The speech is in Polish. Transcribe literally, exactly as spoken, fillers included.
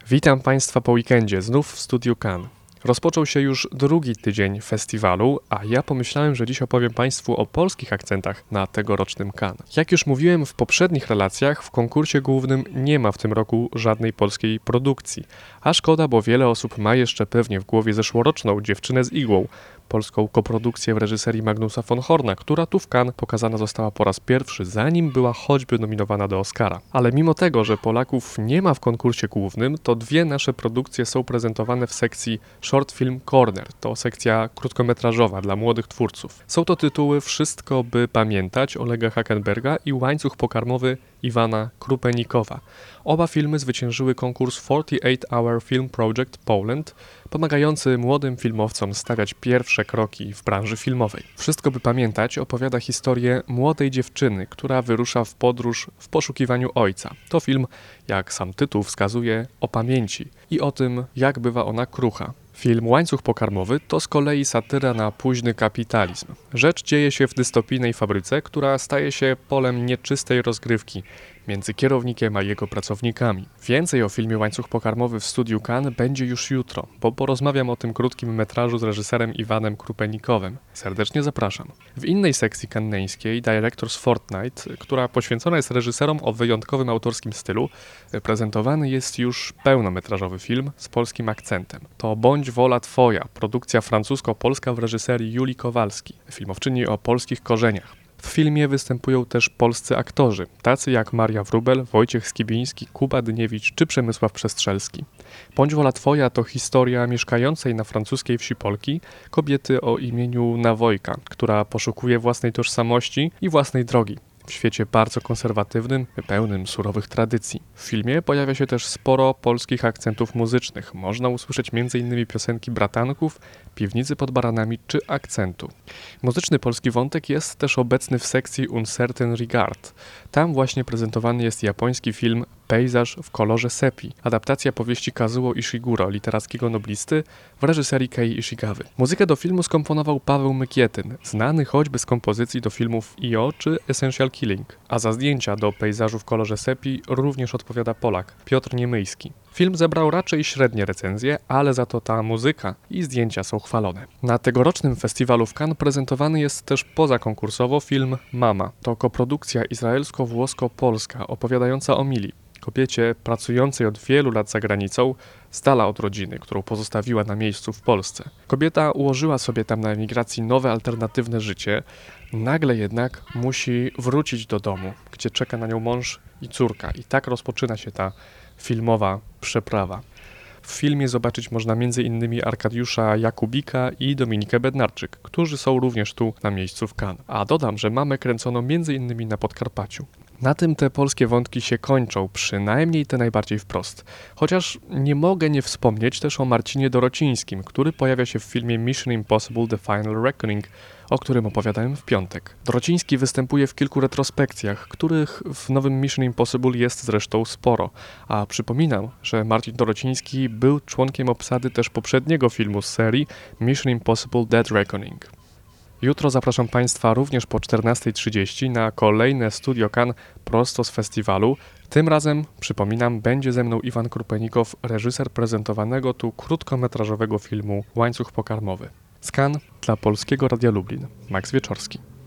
Witam Państwa po weekendzie, znów w Studiu Cannes. Rozpoczął się już drugi tydzień festiwalu, a ja pomyślałem, że dziś opowiem Państwu o polskich akcentach na tegorocznym Cannes. Jak już mówiłem w poprzednich relacjach, w konkursie głównym nie ma w tym roku żadnej polskiej produkcji. A szkoda, bo wiele osób ma jeszcze pewnie w głowie zeszłoroczną Dziewczynę z igłą, polską koprodukcję w reżyserii Magnusa von Horna, która tu w Cannes pokazana została po raz pierwszy, zanim była choćby nominowana do Oscara. Ale mimo tego, że Polaków nie ma w konkursie głównym, to dwie nasze produkcje są prezentowane w sekcji Short Film Corner. To sekcja krótkometrażowa dla młodych twórców. Są to tytuły Wszystko by pamiętać Olega Hackenberga i Łańcuch pokarmowy Iwana Krupenikowa. Oba filmy zwyciężyły konkurs forty-eight hour Film Project Poland, pomagający młodym filmowcom stawiać pierwsze kroki w branży filmowej. Wszystko by pamiętać opowiada historię młodej dziewczyny, która wyrusza w podróż w poszukiwaniu ojca. To film, jak sam tytuł wskazuje, o pamięci i o tym, jak bywa ona krucha. Film Łańcuch pokarmowy to z kolei satyra na późny kapitalizm. Rzecz dzieje się w dystopijnej fabryce, która staje się polem nieczystej rozgrywki między kierownikiem a jego pracownikami. Więcej o filmie Łańcuch pokarmowy w Studiu Cannes będzie już jutro, bo porozmawiam o tym krótkim metrażu z reżyserem Iwanem Krupenikowem. Serdecznie zapraszam. W innej sekcji kanneńskiej Directors Fortnight, która poświęcona jest reżyserom o wyjątkowym autorskim stylu, prezentowany jest już pełnometrażowy film z polskim akcentem. To Bądź wola twoja, produkcja francusko-polska w reżyserii Julii Kowalski, filmowczyni o polskich korzeniach. W filmie występują też polscy aktorzy, tacy jak Maria Wróbel, Wojciech Skibiński, Kuba Dyniewicz czy Przemysław Przestrzelski. Bądź wola twoja to historia mieszkającej na francuskiej wsi Polki kobiety o imieniu Nawojka, która poszukuje własnej tożsamości i własnej drogi w świecie bardzo konserwatywnym, pełnym surowych tradycji. W filmie pojawia się też sporo polskich akcentów muzycznych. Można usłyszeć między innymi piosenki Bratanków, Piwnicy pod Baranami czy Akcentu. Muzyczny polski wątek jest też obecny w sekcji Uncertain Regard. Tam właśnie prezentowany jest japoński film Pejzaż w kolorze sepi, adaptacja powieści Kazuo Ishiguro, literackiego noblisty, w reżyserii Kei Ishigawy. Muzykę do filmu skomponował Paweł Mykietyn, znany choćby z kompozycji do filmów I O czy Essential Killing, a za zdjęcia do Pejzażu w kolorze sepi również odpowiada Polak, Piotr Niemyjski. Film zebrał raczej średnie recenzje, ale za to ta muzyka i zdjęcia są chwalone. Na tegorocznym festiwalu w Cannes prezentowany jest też pozakonkursowo film Mama. To koprodukcja izraelsko-włosko-polska opowiadająca o Mili, kobiecie pracującej od wielu lat za granicą, z dala od rodziny, którą pozostawiła na miejscu w Polsce. Kobieta ułożyła sobie tam na emigracji nowe, alternatywne życie, nagle jednak musi wrócić do domu, gdzie czeka na nią mąż i córka. I tak rozpoczyna się ta filmowa przeprawa. W filmie zobaczyć można między innymi Arkadiusza Jakubika i Dominikę Bednarczyk, którzy są również tu na miejscu w Cannes. A dodam, że Mamę kręcono między innymi na Podkarpaciu. Na tym te polskie wątki się kończą, przynajmniej te najbardziej wprost. Chociaż nie mogę nie wspomnieć też o Marcinie Dorocińskim, który pojawia się w filmie Mission Impossible The Final Reckoning, o którym opowiadałem w piątek. Dorociński występuje w kilku retrospekcjach, których w nowym Mission Impossible jest zresztą sporo. A przypominam, że Marcin Dorociński był członkiem obsady też poprzedniego filmu z serii Mission Impossible Dead Reckoning. Jutro zapraszam Państwa również po czternastej trzydzieści na kolejne Studio Cannes prosto z festiwalu. Tym razem, przypominam, będzie ze mną Iwan Krupenikow, reżyser prezentowanego tu krótkometrażowego filmu Łańcuch pokarmowy. Z Cannes dla Polskiego Radia Lublin, Max Wieczorski.